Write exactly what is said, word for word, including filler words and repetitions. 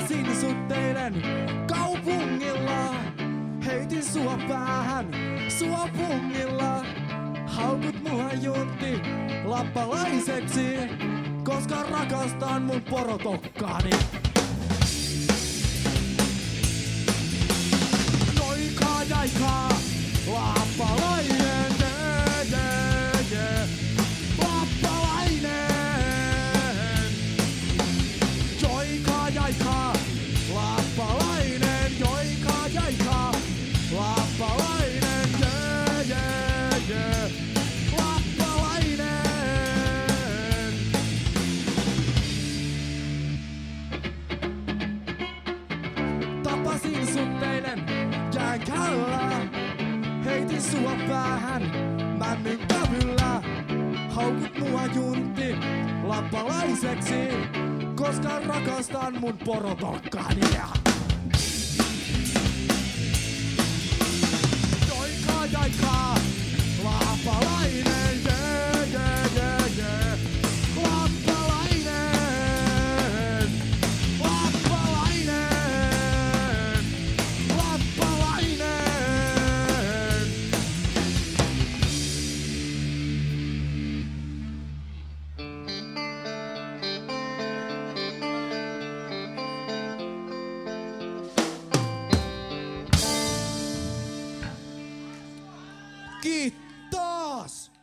Tapasin sut teidän kaupungilla. Heitin sua päähän sua pungilla. Haukut mua juntti lappalaiseksi, koska rakastan mun porotokkaani. Joikaa jaikaa, lappalainen, jee, jee, jee. Lappalainen. Joikaa jaikaa, lappalainen, joikaa jaikaa. Lappalainen, jee, jee, jee. Lappalainen. Tapasin sut teidän jääkällä. Heitin sua päähän männyn kävyllä. Haukut mua juntti lappalaiseksi, koska rakastan mun porotokkaania. Joikaa jaikaa, lappalainen, jee, jee, jee, jee. Lappalainen, lappalainen, lappalainen. Kiitos!